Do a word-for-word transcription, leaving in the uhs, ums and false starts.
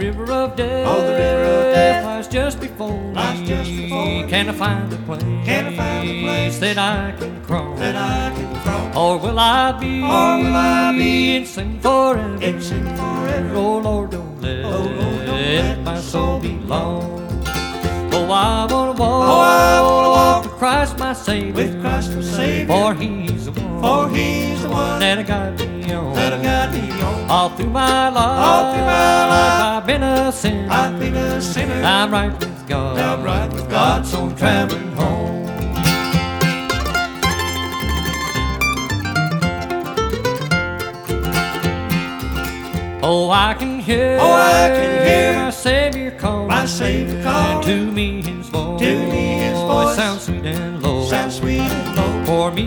river of death, Oh, the river of death lies just before lies me. just before me. Can I find a place, Can I find a place that I can cross? that I can cross? Or will I be, Or will I be in sin forever? in sin forever? Oh Lord, don't let, Oh, Lord, don't let my my soul soul be be lost. Oh, I wanna walk, Oh, I wanna walk with Christ my Savior, with Christ my Savior. for He's the one, For He's the one that I got me on. that I got me on. All through my life, All through my life, I've been a sinner. I've been a sinner. I'm right with God. I'm right with God, so I'm traveling home. Oh, I can hear, Oh, I can hear my Savior calling, my Savior calling. and to me His voice, To me His voice sounds sweet and low. Sounds sweet and low. For me